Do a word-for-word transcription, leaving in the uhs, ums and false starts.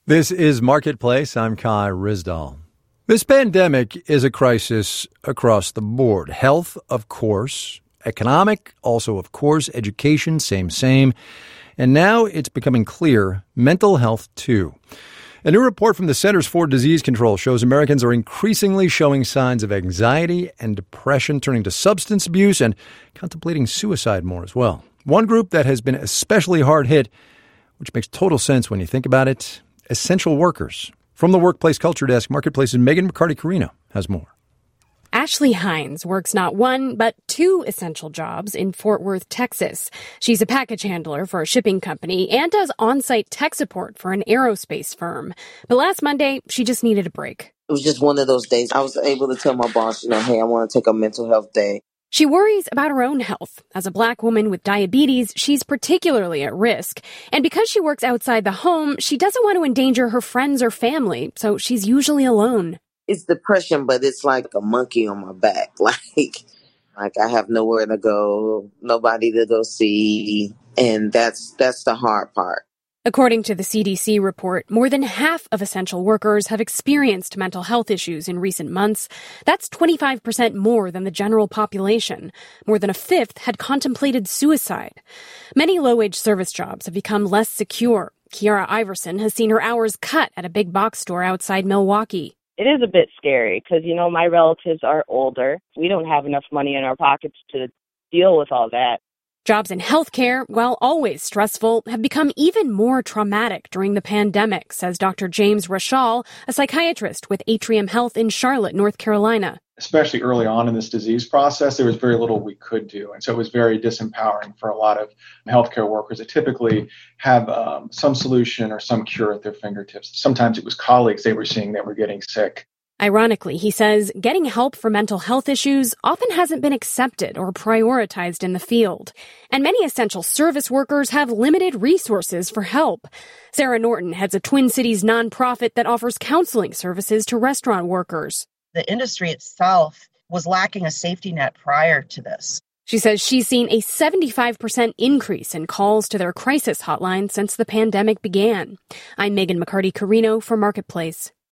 This is Marketplace. I'm Kai Rizdal. This pandemic is a crisis across the board. Health, of course. Economic, also, of course. Education, same, same. And now it's becoming clear, mental health, too. A new report from the Centers for Disease Control shows Americans are increasingly showing signs of anxiety and depression, turning to substance abuse and contemplating suicide more as well. One group that has been especially hard hit, which makes total sense when you think about it, essential workers. From the Workplace Culture Desk, Marketplace's Megan McCarty-Carino has more. Ashley Hines works not one, but two essential jobs in Fort Worth, Texas. She's a package handler for a shipping company and does on-site tech support for an aerospace firm. But last Monday, she just needed a break. It was just one of those days. I was able to tell my boss, you know, hey, I want to take a mental health day. She worries about her own health. As a Black woman with diabetes, she's particularly at risk. And because she works outside the home, she doesn't want to endanger her friends or family, so she's usually alone. It's depression, but it's like a monkey on my back. Like, like I have nowhere to go, nobody to go see, and that's that's the hard part. According to the C D C report, more than half of essential workers have experienced mental health issues in recent months. That's twenty-five percent more than the general population. More than a fifth had contemplated suicide. Many low-wage service jobs have become less secure. Kiara Iverson has seen her hours cut at a big box store outside Milwaukee. It is a bit scary because, you know, my relatives are older. We don't have enough money in our pockets to deal with all that. Jobs in healthcare, while always stressful, have become even more traumatic during the pandemic, says Doctor James Rashall, a psychiatrist with Atrium Health in Charlotte, North Carolina. Especially early on in this disease process, there was very little we could do. And so it was very disempowering for a lot of healthcare workers that typically have um, some solution or some cure at their fingertips. Sometimes it was colleagues they were seeing that were getting sick. Ironically, he says, getting help for mental health issues often hasn't been accepted or prioritized in the field. And many essential service workers have limited resources for help. Sarah Norton heads a Twin Cities nonprofit that offers counseling services to restaurant workers. The industry itself was lacking a safety net prior to this. She says she's seen a seventy-five percent increase in calls to their crisis hotline since the pandemic began. I'm Megan McCarty-Carino for Marketplace.